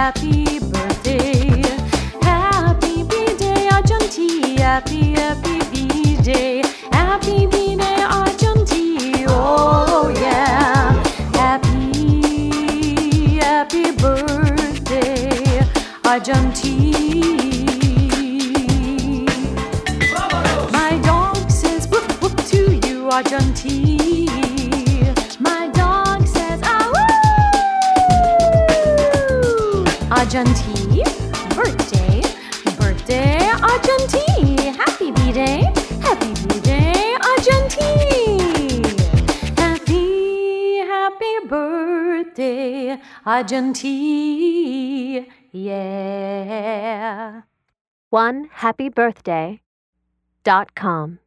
happy birthday. Happy B-Day, Argenti. Happy B-Day. Happy B-Day, Argenti. Oh, yeah. Happy birthday, Argenti. My dog says whoop whoop to you, Argenti. My dog says ah woo. Argenti, birthday, Argenti. Happy B-Day, Argenti. Happy birthday, Argenti. Yeah. OneHappyBirthday.com